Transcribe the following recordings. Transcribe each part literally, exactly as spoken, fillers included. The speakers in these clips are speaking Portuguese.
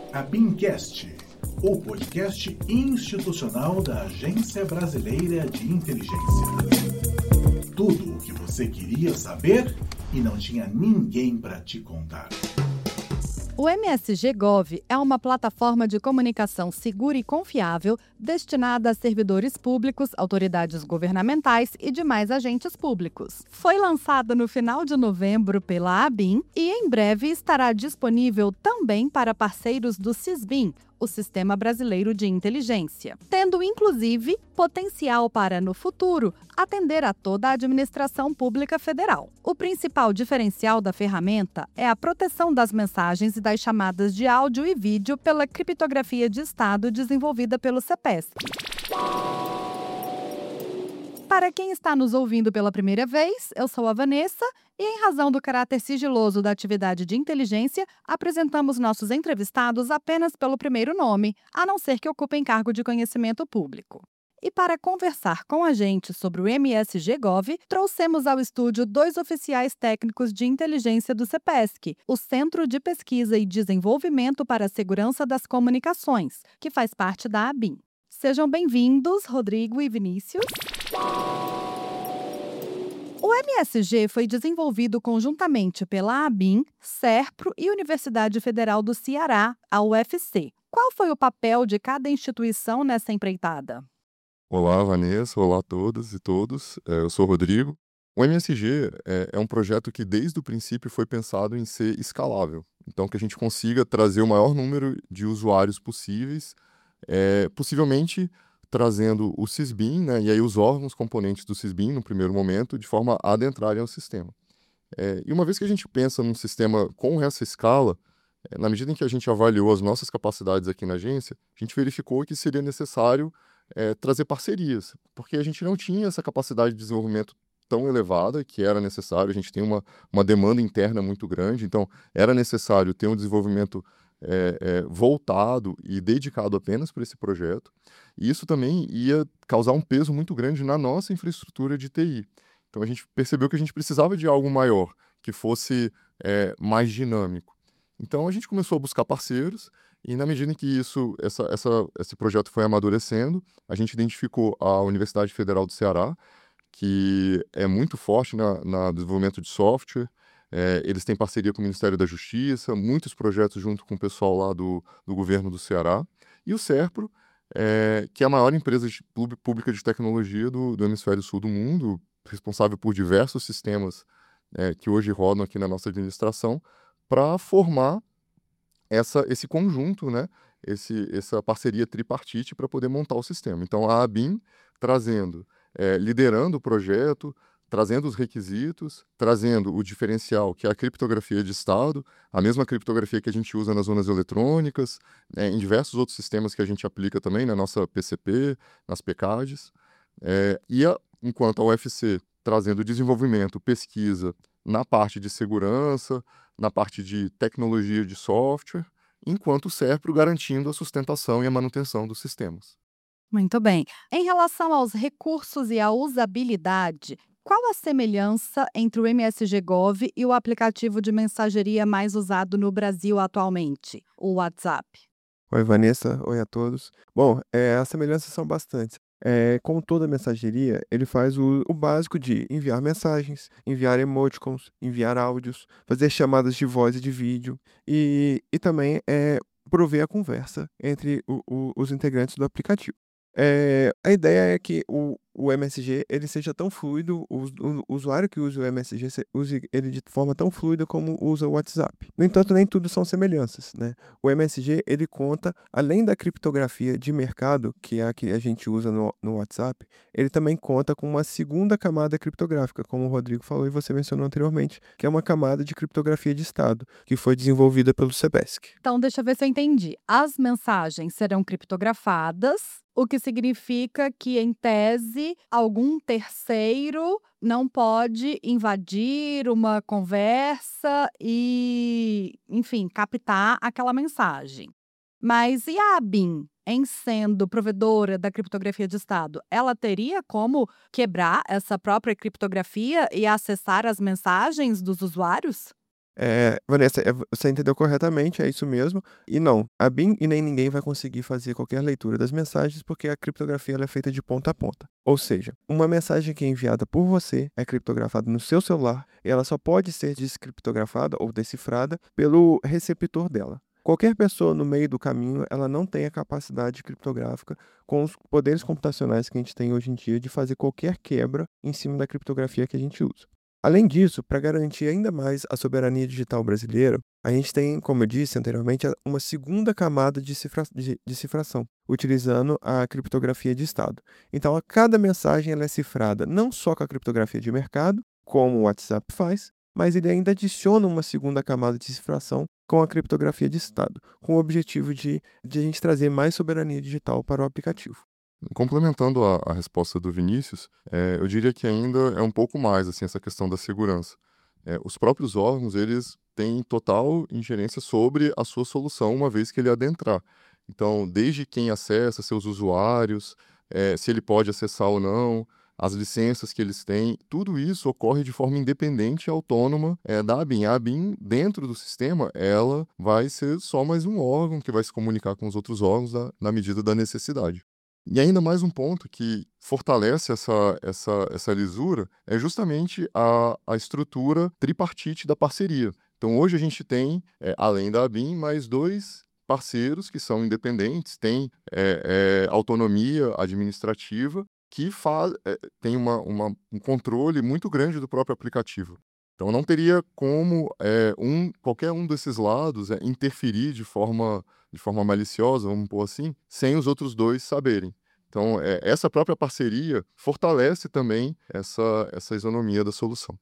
A BIMcast, o podcast institucional da Agência Brasileira de Inteligência. Tudo o que você queria saber e não tinha ninguém para te contar. O M S G Gov é uma plataforma de comunicação segura e confiável destinada a servidores públicos, autoridades governamentais e demais agentes públicos. Foi lançada no final de novembro pela ABIN e em breve estará disponível também para parceiros do SISBIN, o Sistema Brasileiro de Inteligência, tendo inclusive potencial para, no futuro, atender a toda a administração pública federal. O principal diferencial da ferramenta é a proteção das mensagens e das chamadas de áudio e vídeo pela criptografia de estado desenvolvida pelo CEPESC. Para quem está nos ouvindo pela primeira vez, eu sou a Vanessa e, em razão do caráter sigiloso da atividade de inteligência, apresentamos nossos entrevistados apenas pelo primeiro nome, a não ser que ocupem cargo de conhecimento público. E para conversar com a gente sobre o M S G Gov, trouxemos ao estúdio dois oficiais técnicos de inteligência do CEPESC, o Centro de Pesquisa e Desenvolvimento para a Segurança das Comunicações, que faz parte da ABIN. Sejam bem-vindos, Rodrigo e Vinícius. O M S G foi desenvolvido conjuntamente pela ABIN, SERPRO e Universidade Federal do Ceará, a U F C. Qual foi o papel de cada instituição nessa empreitada? Olá, Vanessa. Olá a todas e todos. Eu sou o Rodrigo. O M S G é, é um projeto que desde o princípio foi pensado em ser escalável. Então, que a gente consiga trazer o maior número de usuários possíveis, é, possivelmente trazendo o SISBIN, né, e aí os órgãos componentes do SISBIN, no primeiro momento, de forma a adentrarem ao sistema. É, e uma vez que a gente pensa num sistema com essa escala, é, na medida em que a gente avaliou as nossas capacidades aqui na agência, a gente verificou que seria necessário é, trazer parcerias, porque a gente não tinha essa capacidade de desenvolvimento tão elevada que era necessário, a gente tem uma, uma demanda interna muito grande, então era necessário ter um desenvolvimento É, é, voltado e dedicado apenas para esse projeto, e isso também ia causar um peso muito grande na nossa infraestrutura de T I. Então a gente percebeu que a gente precisava de algo maior, que fosse é, mais dinâmico. Então a gente começou a buscar parceiros, e na medida em que isso, essa, essa, esse projeto foi amadurecendo, a gente identificou a Universidade Federal do Ceará, que é muito forte na, na desenvolvimento de software. É, eles têm parceria com o Ministério da Justiça, muitos projetos junto com o pessoal lá do, do governo do Ceará. E o SERPRO, é, que é a maior empresa de, pública de tecnologia do, do hemisfério sul do mundo, responsável por diversos sistemas é, que hoje rodam aqui na nossa administração, para formar essa, esse conjunto, né, esse, essa parceria tripartite para poder montar o sistema. Então, a ABIN trazendo, é, liderando o projeto, trazendo os requisitos, trazendo o diferencial, que é a criptografia de estado, a mesma criptografia que a gente usa nas zonas eletrônicas, né, em diversos outros sistemas que a gente aplica também, na nossa P C P, nas P C A Ds. É, e a, enquanto a U F C trazendo desenvolvimento, pesquisa na parte de segurança, na parte de tecnologia de software, enquanto o SERPRO garantindo a sustentação e a manutenção dos sistemas. Muito bem. Em relação aos recursos e à usabilidade, qual a semelhança entre o M S G Gov e o aplicativo de mensageria mais usado no Brasil atualmente, o WhatsApp? Oi, Vanessa. Oi a todos. Bom, é, as semelhanças são bastantes. É, como toda mensageria, ele faz o, o básico de enviar mensagens, enviar emoticons, enviar áudios, fazer chamadas de voz e de vídeo e, e também é, prover a conversa entre o, o, os integrantes do aplicativo. É, a ideia é que o, o M S G ele seja tão fluido, o, o, o usuário que usa o M S G se- use ele de forma tão fluida como usa o WhatsApp. No entanto, nem tudo são semelhanças, né? O M S G ele conta, além da criptografia de mercado, que é a que a gente usa no, no WhatsApp, ele também conta com uma segunda camada criptográfica, como o Rodrigo falou e você mencionou anteriormente, que é uma camada de criptografia de estado, que foi desenvolvida pelo CEPESC. Então, deixa eu ver se eu entendi. As mensagens serão criptografadas, o que significa que, em tese, algum terceiro não pode invadir uma conversa e, enfim, captar aquela mensagem. Mas e a ABIN, em sendo provedora da criptografia de estado, ela teria como quebrar essa própria criptografia e acessar as mensagens dos usuários? É, Vanessa, é, você entendeu corretamente, é isso mesmo. E não, a B I M e nem ninguém vai conseguir fazer qualquer leitura das mensagens porque a criptografia ela é feita de ponta a ponta. Ou seja, uma mensagem que é enviada por você é criptografada no seu celular e ela só pode ser descriptografada ou decifrada pelo receptor dela. Qualquer pessoa no meio do caminho, ela não tem a capacidade criptográfica com os poderes computacionais que a gente tem hoje em dia de fazer qualquer quebra em cima da criptografia que a gente usa. Além disso, para garantir ainda mais a soberania digital brasileira, a gente tem, como eu disse anteriormente, a- uma segunda camada de, cifra- de- de cifração, utilizando a criptografia de Estado. Então, a cada mensagem ela é cifrada não só com a criptografia de mercado, como o WhatsApp faz, mas ele ainda adiciona uma segunda camada de cifração com a criptografia de Estado, com o objetivo de, de a gente trazer mais soberania digital para o aplicativo. Complementando a, a resposta do Vinícius, é, eu diria que ainda é um pouco mais assim essa questão da segurança. É, os próprios órgãos eles têm total ingerência sobre a sua solução uma vez que ele adentrar. Então, desde quem acessa, seus usuários, é, se ele pode acessar ou não, as licenças que eles têm, tudo isso ocorre de forma independente e autônoma é, da A B I M. A A B I M, dentro do sistema, ela vai ser só mais um órgão que vai se comunicar com os outros órgãos na, na medida da necessidade. E ainda mais um ponto que fortalece essa, essa, essa lisura é justamente a, a estrutura tripartite da parceria. Então, hoje a gente tem, é, além da A B I M, mais dois parceiros que são independentes, têm é, é, autonomia administrativa, que faz, é, tem uma, uma, um controle muito grande do próprio aplicativo. Então, não teria como é, um, qualquer um desses lados é, interferir de forma, de forma maliciosa, vamos pôr assim, sem os outros dois saberem. Então, é, essa própria parceria fortalece também essa, essa isonomia da solução.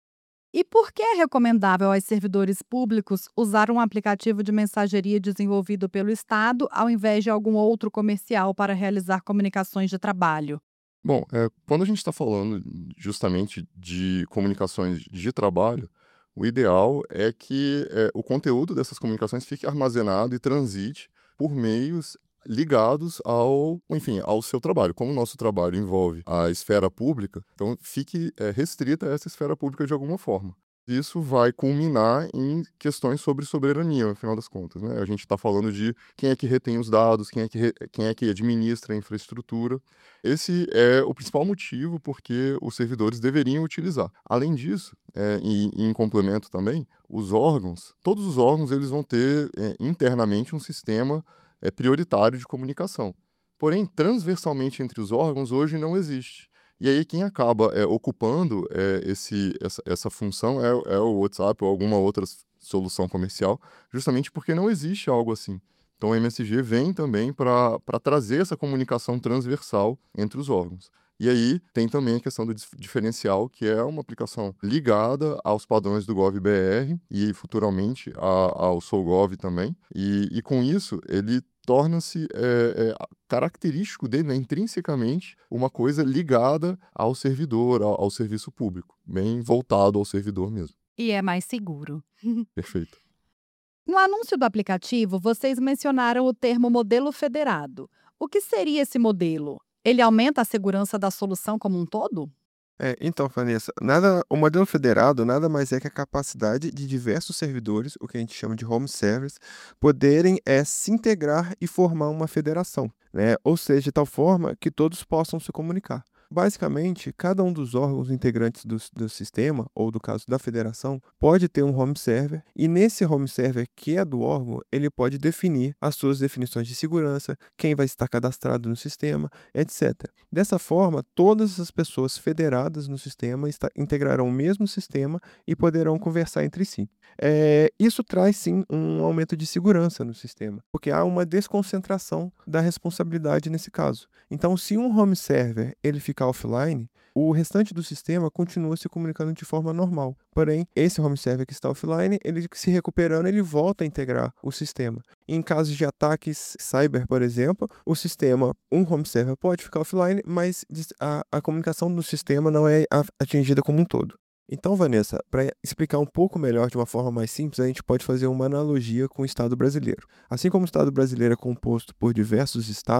E por que é recomendável aos servidores públicos usar um aplicativo de mensageria desenvolvido pelo Estado ao invés de algum outro comercial para realizar comunicações de trabalho? Bom, é, quando a gente está falando justamente de comunicações de trabalho, o ideal é que é, o conteúdo dessas comunicações fique armazenado e transite por meios ligados ao, enfim, ao seu trabalho. Como o nosso trabalho envolve a esfera pública, então fique é, restrita a essa esfera pública de alguma forma. Isso vai culminar em questões sobre soberania, no final das contas, né? A gente está falando de quem é que retém os dados, quem é que, re- quem é que administra a infraestrutura. Esse é o principal motivo porque os servidores deveriam utilizar. Além disso, é, e, e em complemento também, os órgãos, todos os órgãos eles vão ter é, internamente um sistema é, prioritário de comunicação. Porém, transversalmente entre os órgãos, hoje não existe. E aí quem acaba é, ocupando é, esse, essa, essa função é, é o WhatsApp ou alguma outra s- solução comercial, justamente porque não existe algo assim. Então, o M S G vem também para trazer essa comunicação transversal entre os órgãos. E aí tem também a questão do dif- diferencial, que é uma aplicação ligada aos padrões do Gov.B R e futuramente a- ao SOLGov também. E, e com isso, ele torna-se é, é, característico dele, né, intrinsecamente, uma coisa ligada ao servidor, ao, ao serviço público, bem voltado ao servidor mesmo. E é mais seguro. Perfeito. No anúncio do aplicativo, vocês mencionaram o termo modelo federado. O que seria esse modelo? Ele aumenta a segurança da solução como um todo? É, então, Vanessa, nada, o modelo federado nada mais é que a capacidade de diversos servidores, o que a gente chama de home servers, poderem é, se integrar e formar uma federação, né? Ou seja, de tal forma que todos possam se comunicar. Basicamente, cada um dos órgãos integrantes do, do sistema, ou do caso da federação, pode ter um home server, e nesse home server que é do órgão, ele pode definir as suas definições de segurança, quem vai estar cadastrado no sistema, etcétera. Dessa forma, todas as pessoas federadas no sistema está- integrarão o mesmo sistema e poderão conversar entre si. É, isso traz sim um aumento de segurança no sistema, porque há uma desconcentração da responsabilidade nesse caso. Então, se um home server ele ficar offline, o restante do sistema continua se comunicando de forma normal. Porém, esse home server que está offline, ele se recuperando, ele volta a integrar o sistema. Em casos de ataques cyber, por exemplo, o sistema, um home server pode ficar offline, mas dis- a, a comunicação do sistema não é a- atingida como um todo. Então, Vanessa, para explicar um pouco melhor de uma forma mais simples, a gente pode fazer uma analogia com o Estado brasileiro. Assim como o Estado brasileiro é composto por diversos estados,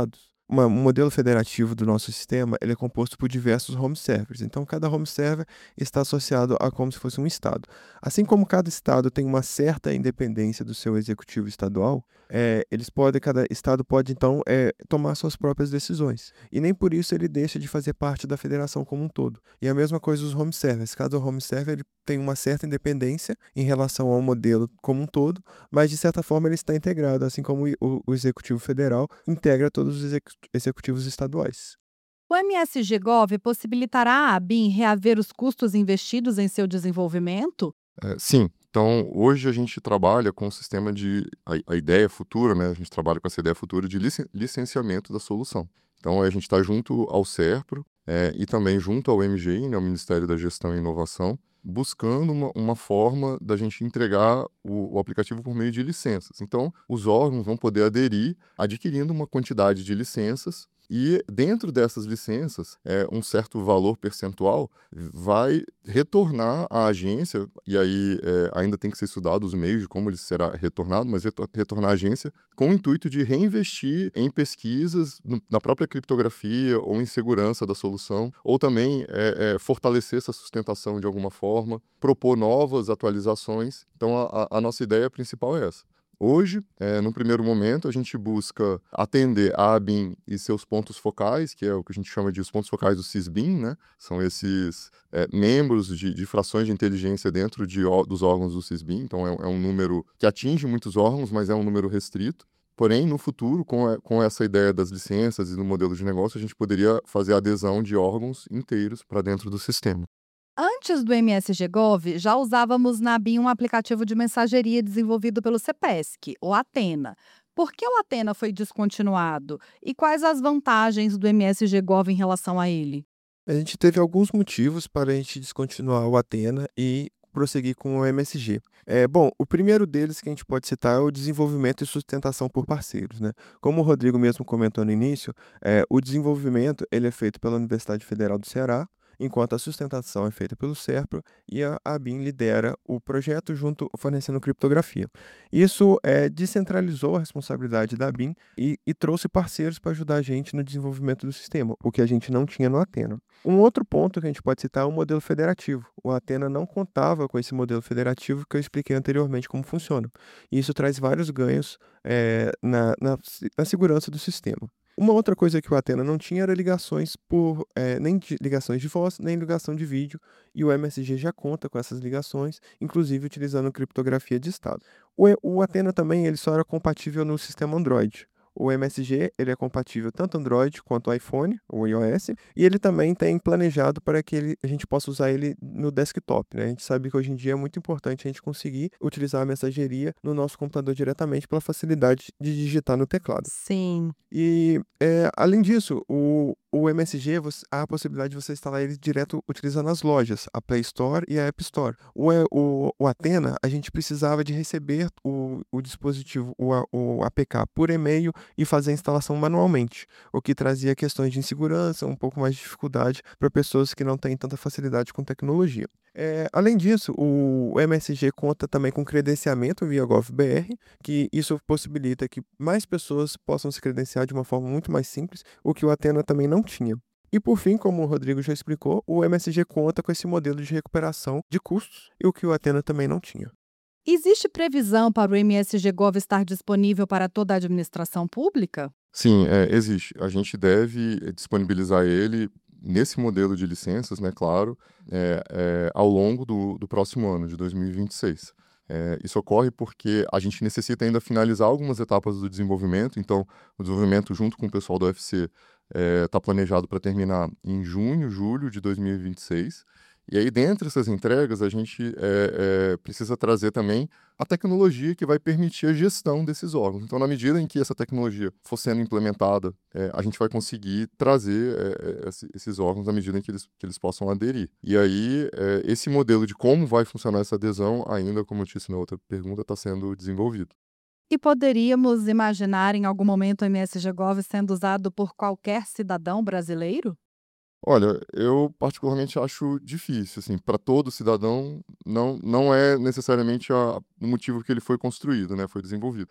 uma, um modelo federativo do nosso sistema ele é composto por diversos home servers. Então, cada home server está associado a como se fosse um estado. Assim como cada estado tem uma certa independência do seu executivo estadual, é, eles podem, cada estado pode, então, é, tomar suas próprias decisões. E nem por isso ele deixa de fazer parte da federação como um todo. E a mesma coisa os home servers. Cada home server ele tem uma certa independência em relação ao modelo como um todo, mas de certa forma ele está integrado, assim como o, o Executivo Federal integra todos os execu- executivos estaduais. O M S G Gov possibilitará à ABIN reaver os custos investidos em seu desenvolvimento? É, sim, então hoje a gente trabalha com o sistema de. A, a ideia futura, né? A gente trabalha com essa ideia futura de licen- licenciamento da solução. Então a gente está junto ao SERPRO é, e também junto ao M G I, né, o Ministério da Gestão e Inovação, buscando uma, uma forma da gente entregar o, o aplicativo por meio de licenças. Então, os órgãos vão poder aderir adquirindo uma quantidade de licenças e dentro dessas licenças, é, um certo valor percentual vai retornar à agência, e aí é, ainda tem que ser estudado os meios de como ele será retornado, mas retor- retornar à agência com o intuito de reinvestir em pesquisas no- na própria criptografia ou em segurança da solução, ou também é, é, fortalecer essa sustentação de alguma forma, propor novas atualizações. Então, a, a a nossa ideia principal é essa. Hoje, é, no primeiro momento, a gente busca atender a ABIN e seus pontos focais, que é o que a gente chama de os pontos focais do SysBIM, né? São esses é, membros de, de frações de inteligência dentro de, ó- dos órgãos do SysBIM. Então, é, um- é um número que atinge muitos órgãos, mas é um número restrito. Porém, no futuro, com, a- com essa ideia das licenças e do modelo de negócio, a gente poderia fazer a adesão de órgãos inteiros para dentro do sistema. Antes do M S G Gov, já usávamos na ABIN um aplicativo de mensageria desenvolvido pelo CEPESC, o Atena. Por que o Atena foi descontinuado? E quais as vantagens do M S G Gov em relação a ele? A gente teve alguns motivos para a gente descontinuar o Atena e prosseguir com o M S G. É, bom, o primeiro deles que a gente pode citar é o desenvolvimento e sustentação por parceiros, né? Como o Rodrigo mesmo comentou no início, é, o desenvolvimento ele é feito pela Universidade Federal do Ceará, enquanto a sustentação é feita pelo SERPRO e a ABIN lidera o projeto junto fornecendo criptografia. Isso é, descentralizou a responsabilidade da ABIN e, e trouxe parceiros para ajudar a gente no desenvolvimento do sistema, o que a gente não tinha no Atena. Um outro ponto que a gente pode citar é o modelo federativo. O Atena não contava com esse modelo federativo que eu expliquei anteriormente como funciona. E isso traz vários ganhos é, na, na, na segurança do sistema. Uma outra coisa que o Atena não tinha era ligações por é, nem de, ligações de voz, nem ligação de vídeo, e o M S G já conta com essas ligações, inclusive utilizando criptografia de estado. O, E- o Atena também ele só era compatível no sistema Android. O M S G ele é compatível tanto Android quanto iPhone, ou iOS, e ele também tem planejado para que ele- a gente possa usar ele no desktop, né? A gente sabe que hoje em dia é muito importante a gente conseguir utilizar a mensageria no nosso computador diretamente pela facilidade de digitar no teclado. Sim. E, eh, além disso, o o M S G, você há a possibilidade de você instalar ele direto utilizando as lojas, a Play Store e a App Store. O e o o Atena, a gente precisava de receber o o dispositivo, o a o A P K por e-mail e fazer a instalação manualmente, o que trazia questões de insegurança, um pouco mais de dificuldade para pessoas que não têm tanta facilidade com tecnologia. Eh, além disso, o M S G conta também com credenciamento via GovBR, que isso possibilita que mais pessoas possam se credenciar de uma forma muito mais simples, o que o Atena também não tinha. E por fim, como o Rodrigo já explicou, o M S G conta com esse modelo de recuperação de custos, e o que o Atena também não tinha. Existe previsão para o M S G Gov estar disponível para toda a administração pública? Sim, é, existe. A gente deve eh, disponibilizar ele nesse modelo de licenças, né, claro, é, é, ao longo do, do próximo ano, de dois mil e vinte e seis. É, isso ocorre porque a gente necessita ainda finalizar algumas etapas do desenvolvimento, então o desenvolvimento junto com o pessoal do U F C está planejado para terminar em junho, julho de dois mil e vinte e seis. E aí, dentre essas entregas, a gente é, é, precisa trazer também a tecnologia que vai permitir a gestão desses órgãos. Então, na medida em que essa tecnologia for sendo implementada, é, a gente vai conseguir trazer é, é, esse- esses órgãos na medida em que eles, que eles possam aderir. E aí, é, esse modelo de como vai funcionar essa adesão, ainda, como eu disse na outra pergunta, está sendo desenvolvido. E poderíamos imaginar em algum momento o M S G Gov sendo usado por qualquer cidadão brasileiro? Olha, eu particularmente acho difícil, assim, para todo cidadão não, não é necessariamente a- o motivo que ele foi construído, né, foi desenvolvido.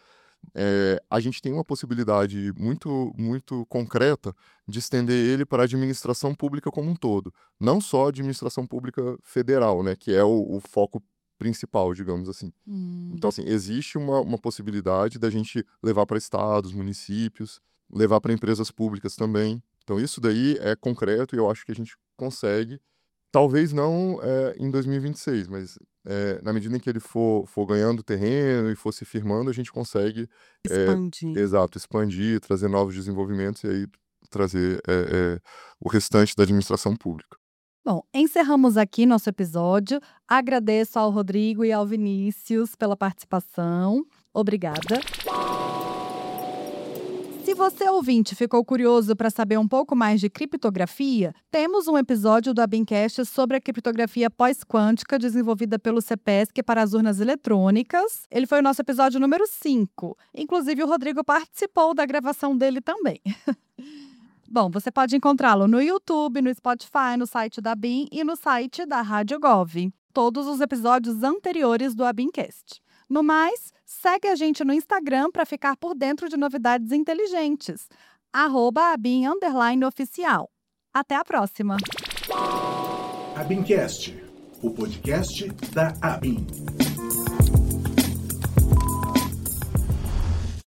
é, a gente tem uma possibilidade muito, muito concreta de estender ele para a administração pública como um todo. Não só a administração pública federal, né, que é o, o foco principal, digamos assim. Hum. Então, assim, existe uma, uma possibilidade da gente levar para estados, municípios, levar para empresas públicas também. Então, isso daí é concreto e eu acho que a gente consegue. Talvez não é, em dois mil e vinte e seis, mas é, na medida em que ele for, for ganhando terreno e for se firmando, a gente consegue Expandir. É, exato, expandir, trazer novos desenvolvimentos e aí trazer é, é, o restante da administração pública. Bom, encerramos aqui nosso episódio. Agradeço ao Rodrigo e ao Vinícius pela participação. Obrigada. Se você, ouvinte, ficou curioso para saber um pouco mais de criptografia, temos um episódio do ABINcast sobre a criptografia pós-quântica desenvolvida pelo CEPESC para as urnas eletrônicas. Ele foi o nosso episódio número cinco. Inclusive, o Rodrigo participou da gravação dele também. Bom, você pode encontrá-lo no YouTube, no Spotify, no site da ABIN e no site da Rádio Gov. Todos os episódios anteriores do ABINcast. No mais, segue a gente no Instagram para ficar por dentro de novidades inteligentes. arroba abin underline oficial. Até a próxima! ABINcast, o podcast da ABIN.